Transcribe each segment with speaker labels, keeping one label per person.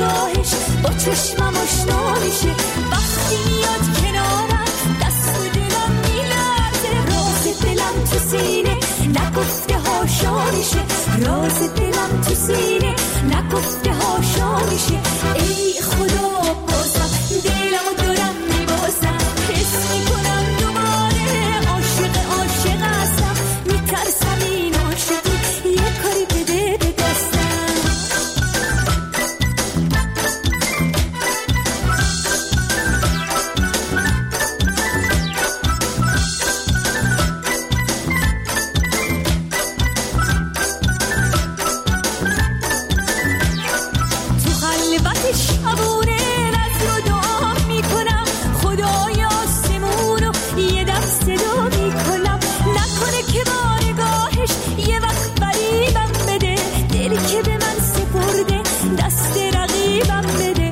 Speaker 1: نگاهش با چشمم آشنا میشه. وقتی میاد کنارم دست دلم میلرزه، راز دلم تو سینه نگفته هاشا میشه، راز دلم تو سینه نگفته هاشا میشه. ای خدا بازم دلمو دارم میبازم، حس میکنم دوباره عاشق هستم، میترسم این عاشقی یه کاری بده به دستم. تو خلوت شبونه نظر و دعا میکنم، خدای آسمونو یه دم صدا میکنم، نکنه که با نگاهش یه وقت فریبم بده، دلی که به من سپرده دست رقیبم بده.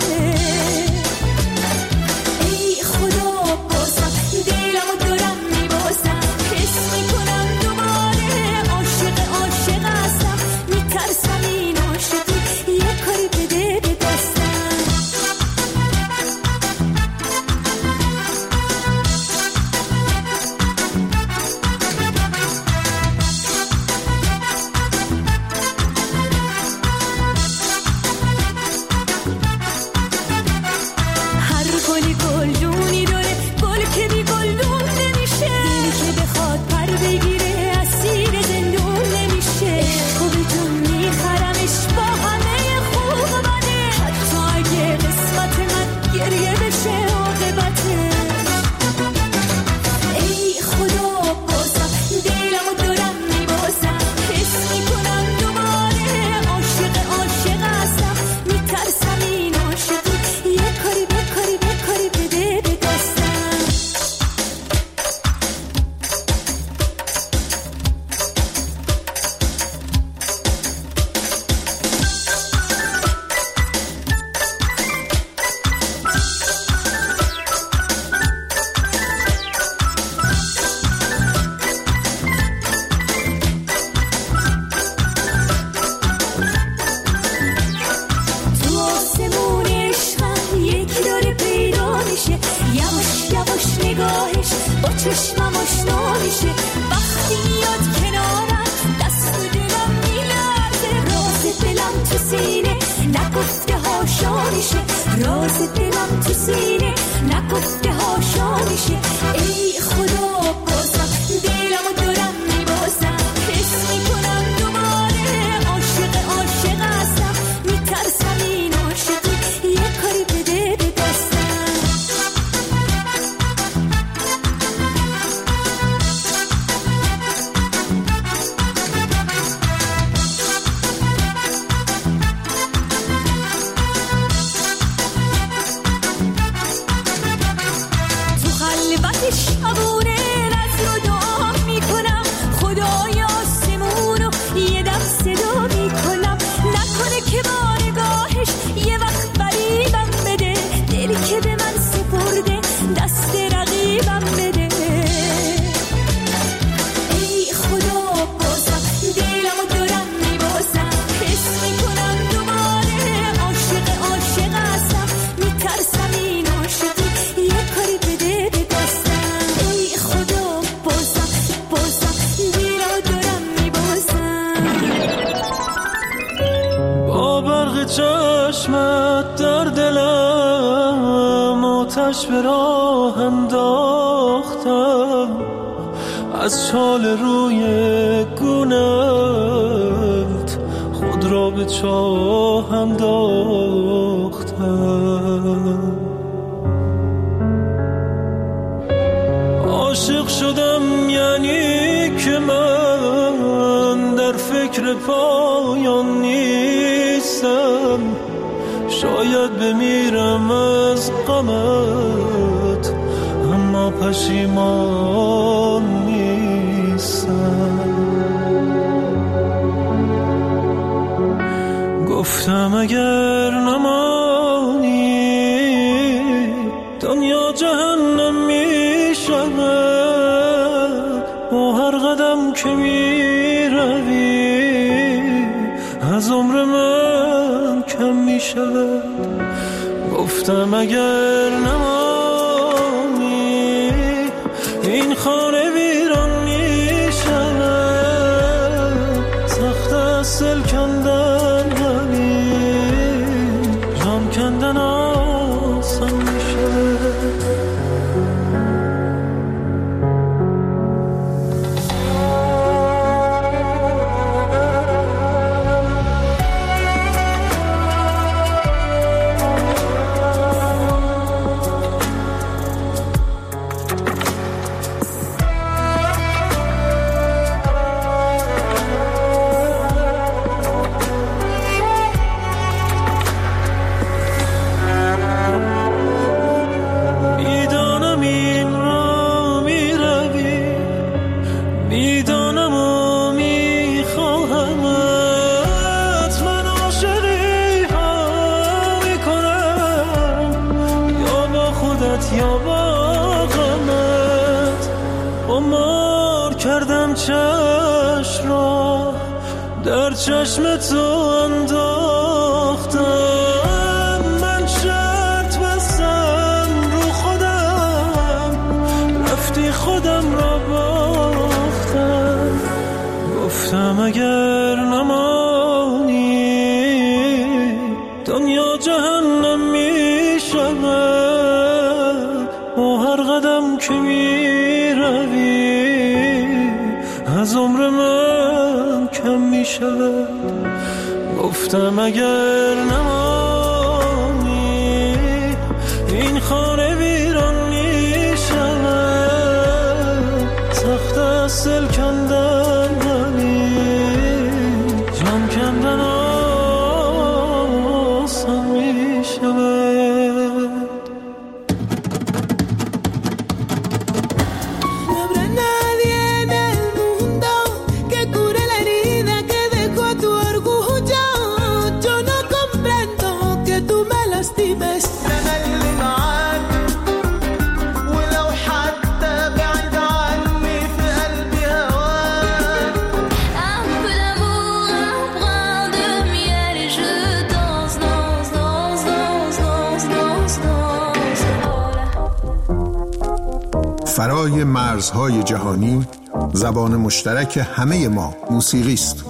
Speaker 1: ای خدا بازم دلمو دارم میبازم، حس میکنم دوباره عاشق هستم، میترسم این عاشقی یه کاری بده به دستم. هر گلی گلدونی داره، گل که بی گلدون نمیشه، دلی که بخواد پر بگیره اسیر زندون نمیشه. تو به جون میخرمش با همه خوب و بده، حتی اگه قسمت من گریه بشه عاقبتش. ای خدا بازم دلمو دارم میبازم، حس میکنم دوباره عاشق هستم، میترسم این عاشقی یه کاری بده به دستم. تو آسمون عشقم یکی داره پیدا میشه، یواش یواش نگاهش با چشمم آشنا میشه. وقتی میاد کنارم دست دلم میلرزه، راز دلم تو سینه نگفته هاشا میشه، راز دلم تو سینه نگفته هاشا میشه. ای خدا بازم دلمو دارم میبازم، حس میکنم دوباره عاشق هستم، میترسم این عاشقی یه کاری بده به دستم. تو خلوت شبونه نظر و دعا میکنم، خدای آسمونو یه دم صدا میکنم، نکنه که با نگاهش یه وقت فریبم بده، دلی که به من سپرده دست رقیبم بده. ای خدا بازم دلمو دارم میبازم، حس میکنم دوباره عاشق هستم، میترسم این عاشقی یه کاری بده به دستم. ای خدا بازم دلمو دارم میبازم.
Speaker 2: با برق چشمت در دلم آتش به راه انداختم، از چال روی گونت خود را به چاه انداختم. عاشق شدم یعنی که من در فکر پایان نیستم، شاید بمیرم از غمت اما پشیمان نیستم. گفتم اگر نمانی دنیا جهنم می شود، با هر قدم که می روی از عمر من کم می شود. گفتم اگر نمانی این خانه ویران می شود. سخت است دل کندن ولی جان کندن آسان می شود. یا با غمت عمر کردم چشم را در چشم تو انداختم. من شرط بستم رو خودم رفتی خودم را باختم. گفتم اگر نمانی دنیا جهنم می شود. با هر قدم که می روی از عمر من کم می شود. گفتم اگر نمانی این خانه ویران می شود. سخت است دل کندن ولی جان کندن آسان می شود.
Speaker 3: فرای مرزهای جهانی زبان مشترک همه ما موسیقی است.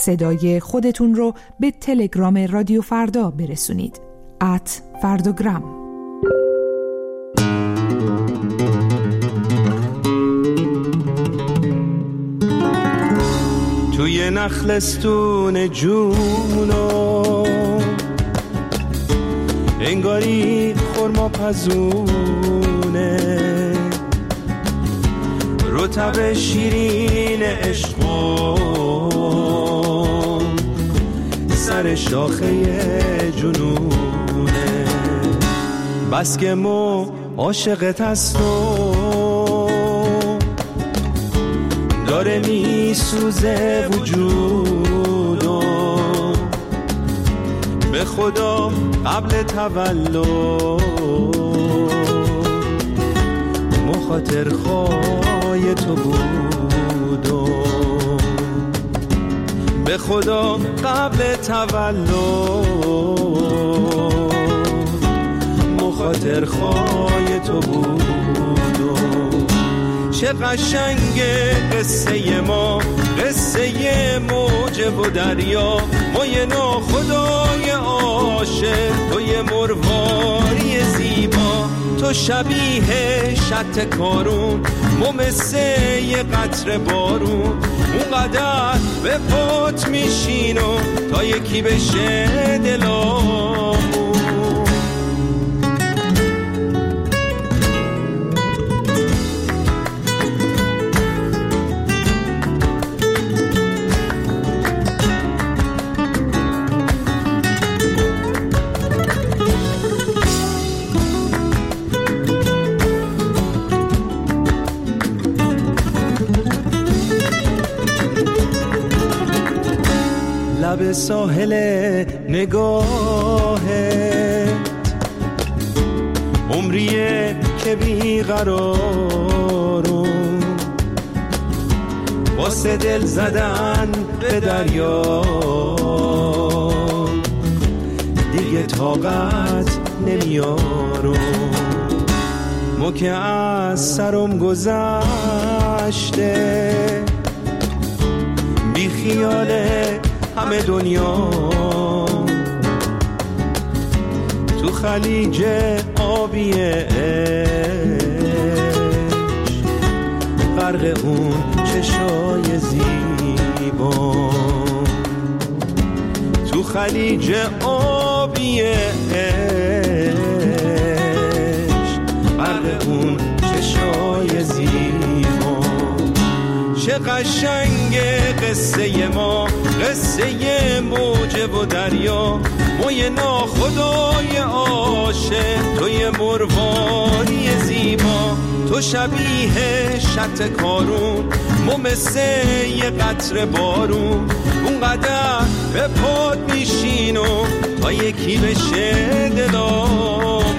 Speaker 4: صدای خودتون رو به تلگرام رادیو فردا برسونید. @فرداگرام.
Speaker 2: توی نخلستون جونو انگاری خرما پزونه، رطب شیرین عشقو سر شاخه جنونه، بس که مو عاشقت هستم داره می سوزه وجودم، به خدا قبل تولد مخاطر خواه تو بودم، به خدا قبل تولد مخاطر خواه تو بودم. چه قشنگه قصه ما، قصه موج و دریا، ما یه ناخدای عاشق، تو یه مرواری زیبا، تو شبیه شط کارون، ما مثل یه قطره بارون، اونقدر به پات میشینم تا یکی بشه دلامون. لب ساحل نگاهت عمریه که بیقرارم، واسه دل زدن به دریا دیگه طاقت نمیارم، مو که از سرم گذشته بی خیاله همه دنیا، تو خلیج آبی عشق غرق اون چشای زیبا، تو خلیج آبی عشق غرق اون چشای زیبا. چه قشنگه قصه ما، قصه موج و دریا، ما یه ناخدای عاشق، تو یه مرواری زیبا، تو شبیه شط کارون، ما مثل یه قطره بارون، اونقدر به پات میشینم تا یکی بشه دلامون.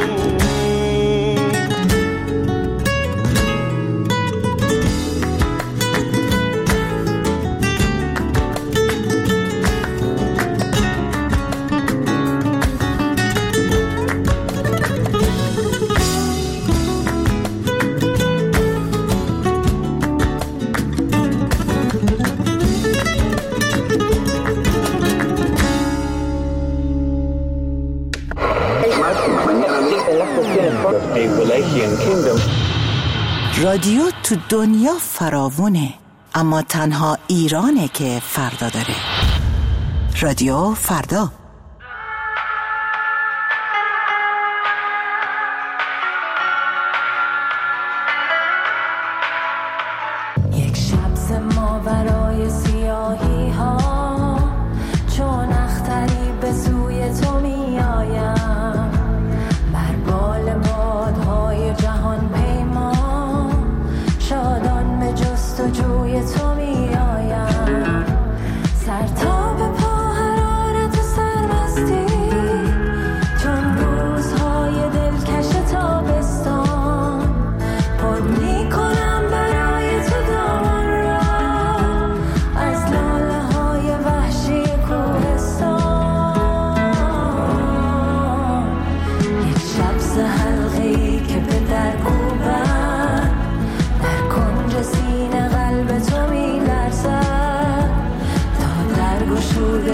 Speaker 5: رادیو تو دنیا فراوونه، اما تنها ایرانه که فردا داره. رادیو فردا.
Speaker 1: یک شب ماورای سیاهی ها، چون اختری به سوی تو می آیم، بر بال بادهای جهان پیما، شادان به جستجوی تو می آیم، سر تا به پا حرارت سر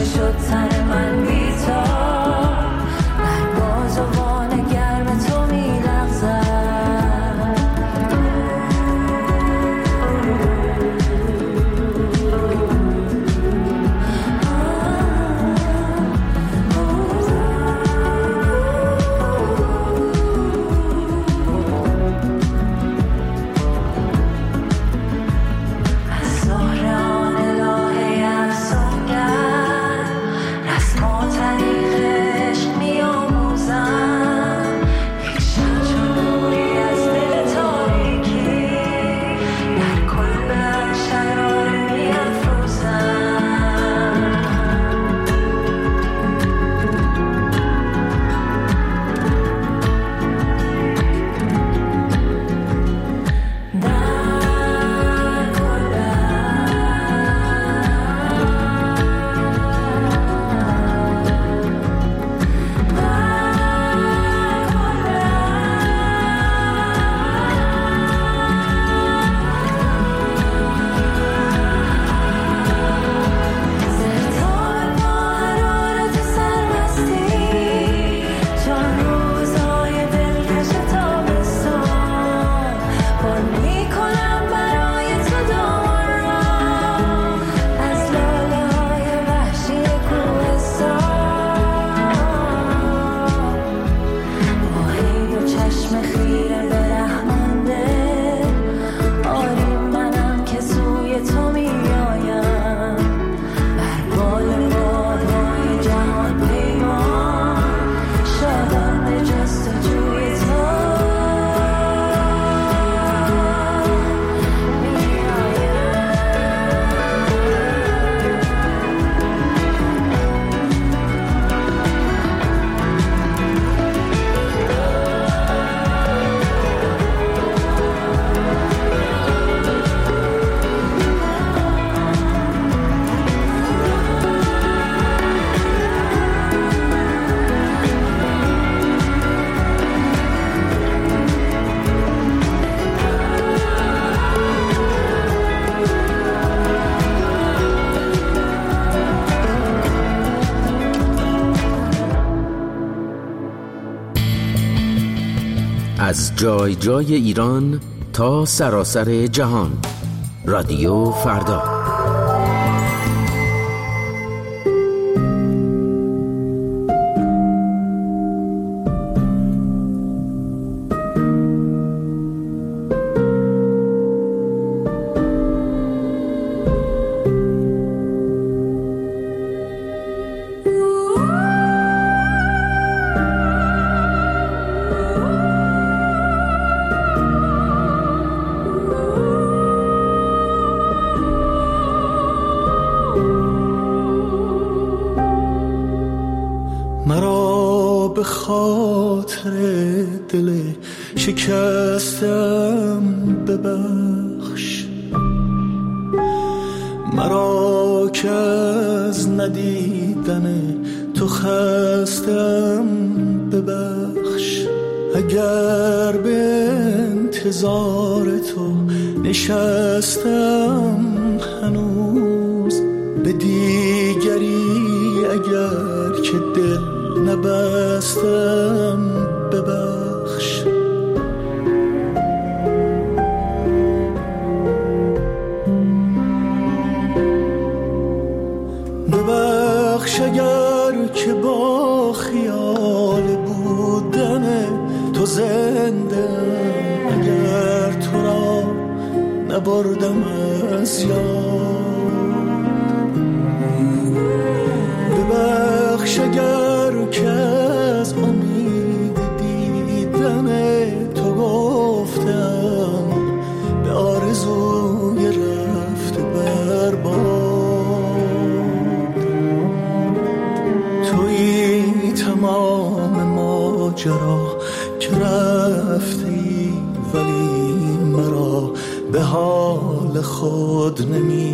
Speaker 1: شد تن من بی تو در بازوان گرم تو می لغزد
Speaker 6: از جای جای ایران تا سراسر جهان. رادیو فردا.
Speaker 2: مرا به خاطر دل شکستم ببخش، مرا که از ندیدن تو خستم ببخش. اگر به انتظار تو نشستم هنوز، به دیگری اگر که دل نبستم ببخش. ببخش اگر که با خیال بودن تو زنده، اگر تو را نبردم از یاد. ببخش اگر که از امید دیدن تو گفتم به آرزوی رفته برباد. تویی تمام ماجرا که رفتی، ولی مرا به حال خود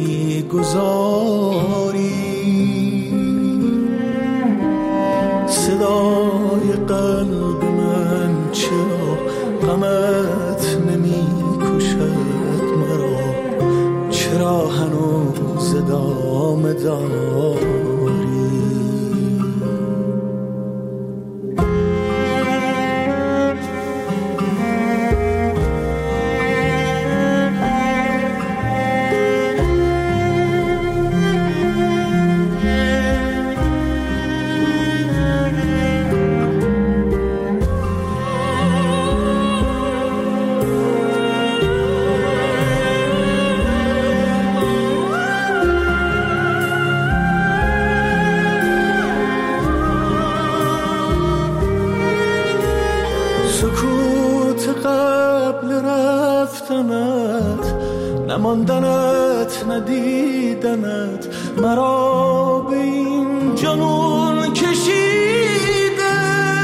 Speaker 2: نمیگذاری. صدای قلب من چرا غمت نمی کشد مرا؟ چرا هنوز ادامه داری؟ رفتنت، نماندنت ندیدنت مرا به این جنون کشیده.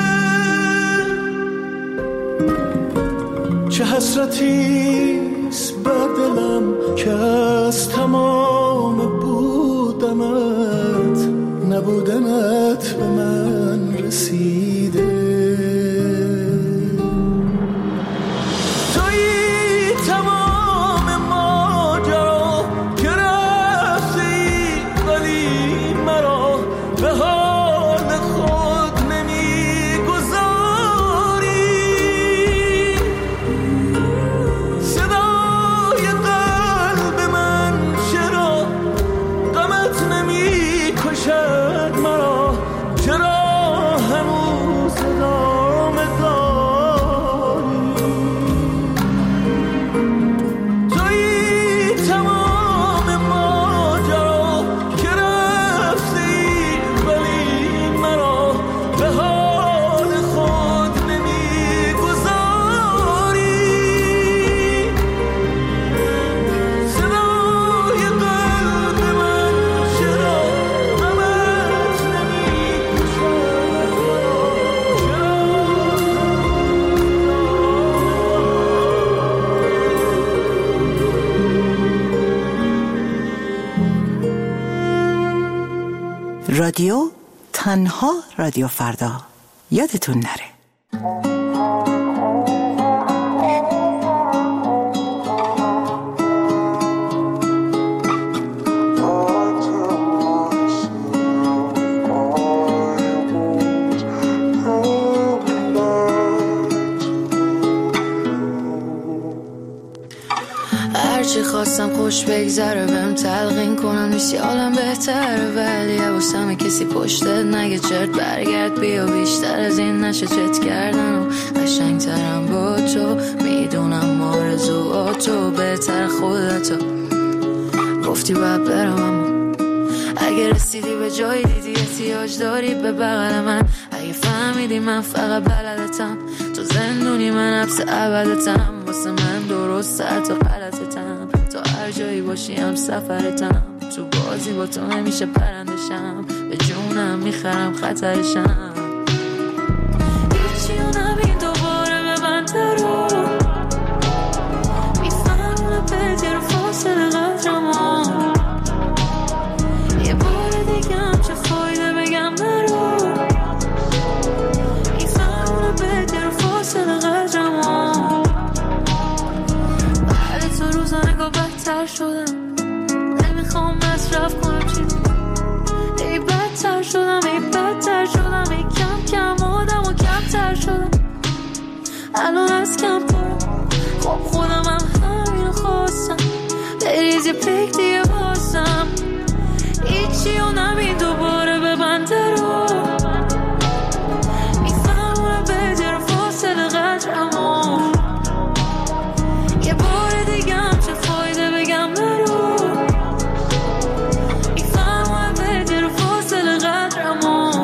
Speaker 2: چه حسرتیست بر دلم که از تمام بودنت نبودنت به من رسیده. تویی تمام ماجرا که رفتی ولی مرا به حال خود نمیگذاری. صدای قلب من چرا غمت نمیکشد مرا؟ چرا هنوز ادامه داری؟ تویی تمام ماجرا که رفتی ولی مرا به حال خود نمیگذاری. صدای قلب من چرا غمت
Speaker 5: رادیو تنها رادیو فردا، یادتون نره.
Speaker 7: هرچی خواستم خوش بگذره بهم تلقین کنم نیستی حالم بهتره، ولی حواسم کسی پشتت نگه چرت برگرد بیا. بیشتر از این نشه چت کردن و قشنگترم با تو، میدونم آرزوهاتو بهتر خودتو. گفتی باید برم اما اگه رسیدی به جایی دیدی احتیاج داری به بغل من. اگه فهمیدی من فقط بلدتم، تو زندونی من حبس ابدتم. واسه من درسته حتی غلطتم، تا هر جایی باشی هم سفرتم. تو بازی با تو نمیشه پرندشم، به جونم میخرم خطرشم. هیچی و نبین دوباره به من درو، میفهمونه پدر فاصله قدرمو. یه بار دیگه هم چه فایده بگم نرو، میفهمونه پدر فاصله قدرمو. بعد تو روزا نگاه بدتر شدم، نمیخوام مصرف کنم چیزی. ای بدتر شدم، ای بدتر شدم، ای کم کم آدم و کمتر شدم. الان از کم پرم، خب خودم هم همینو خواستم. بریز یه پک دیگه بازم، هیچی و نبین دوباره به بنده رو. میفهمونه بدر فاصله قدرمو. یه بار دیگه هم چه فایده بگم نرو، میفهمونه بدر فاصله قدرمو.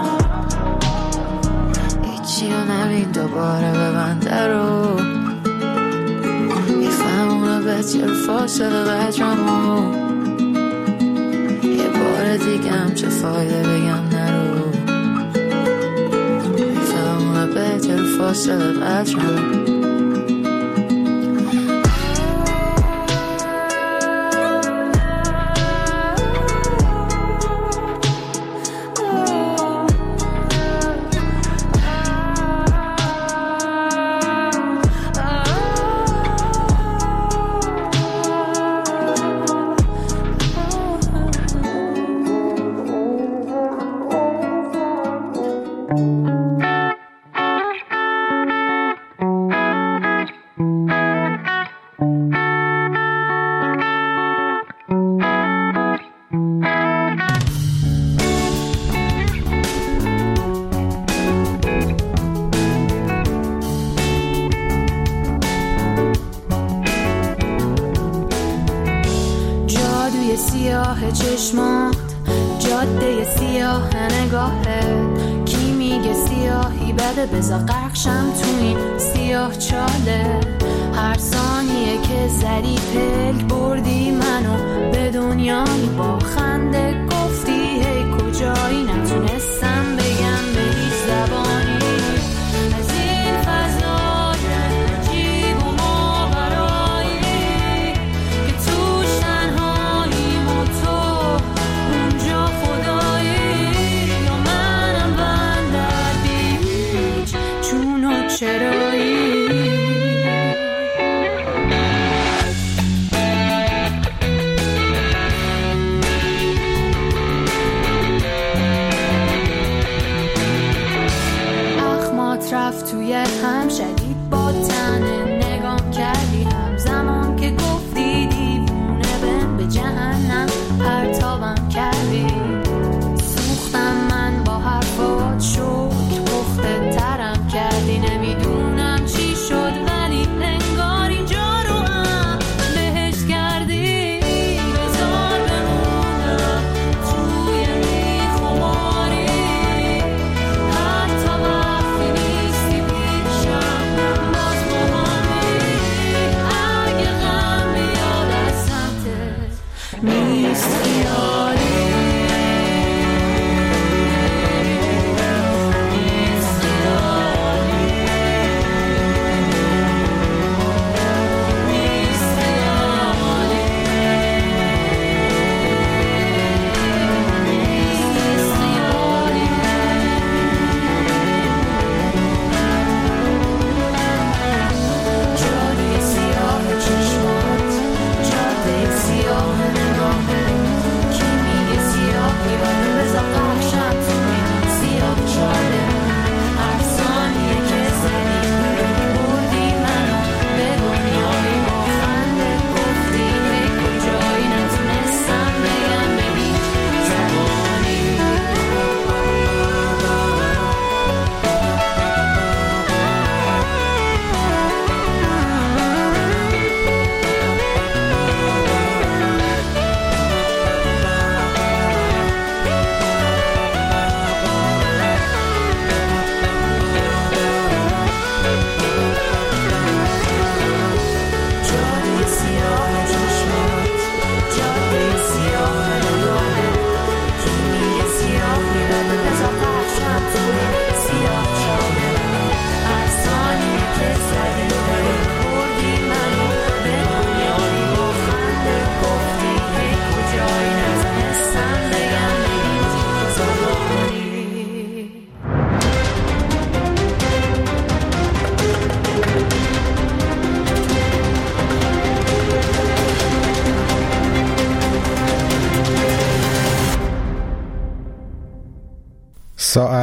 Speaker 7: هیچی و نبین دوباره به بنده رو، میفهمونه بدر فاصله قدرمو. یه بار دیگه هم چه فایده بگم نرو، میفهمونه بدر فاصله قدرمو. سیاه چشمات، جاده سیاه نگاهت. کی میگه سیاهی بده بذار غرقشم تو این سیاه چاله. هر ثانیه که زدی پلک بردی منو به دنیایی با خنده گفتی هی کجایی نتونستم بگم به هیچ زبانی از این فضای عجیب و ماورایی که توش تنهاییم و تو اونجا خدایی یا منم بندر بیچ چون و چرایی. رفت توی هم شدید با تنه نگام کردی همزمان که گفتی دیوونه بن به جهنم پرتابم کردی. سوختم من با حرفات شکر پخته ترم کردی. نمیدونم چی شد ولی انگار اینجا رو هم بهش کردی. بذار بمونم توی میخواری حتی وقتی نیستی پیشم باز باهمی. اگه غم بیاد از سمتت نیست خیالی.
Speaker 3: ساعت